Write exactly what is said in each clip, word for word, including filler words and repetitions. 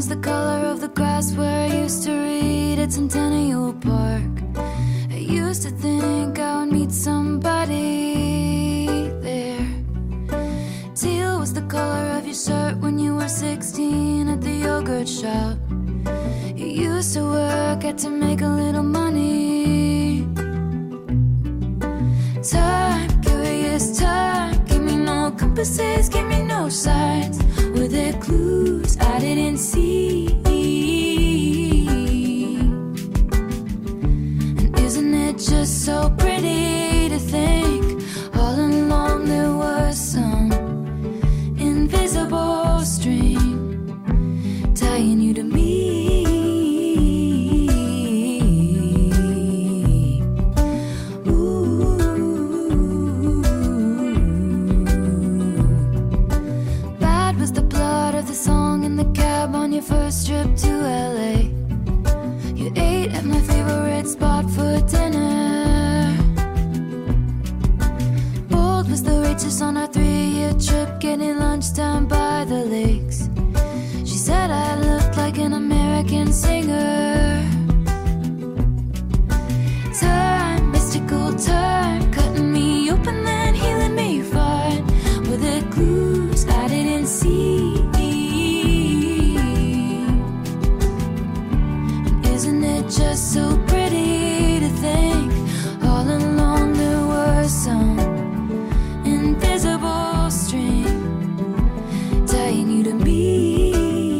was the color of the grass where I used to read at Centennial Park. I used to think I would meet somebody there. Teal was the color of your shirt when you were sixteen at the yogurt shop. You used to work at to make a little money. Time, curious time, give me no compasses, give me no signs. Were there clues I didn't see? And isn't it just so pretty to think all along there was some invisible string tying you to me? First trip to L A, you ate at my favorite spot for dinner. Bold was the waitress on our three-year trip, getting lunch down by the lakes. She said I looked like an American singer. Time, mystical time, cutting me open then healing me fine. Were there clues I didn't see? Just so pretty to think all along there was some invisible string tying you to me.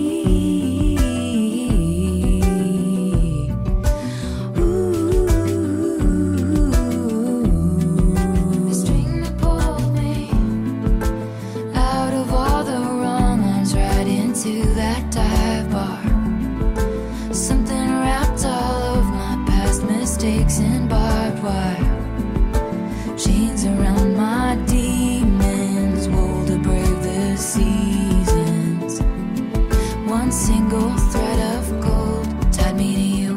Ooh, the string that pulled me out of all the wrong ones right into that dive bar. Something wrapped all of my past mistakes in barbed wire. Chains around my demons, wool to brave the seasons. One single thread of gold tied me to you.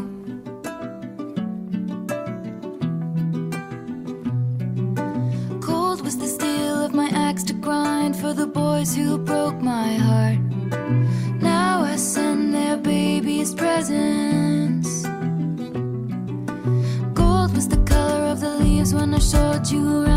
Cold was the steel of my axe to grind for the boys who broke my heart. Now I send their babies presents. Gold was the color of the leaves when I showed you around.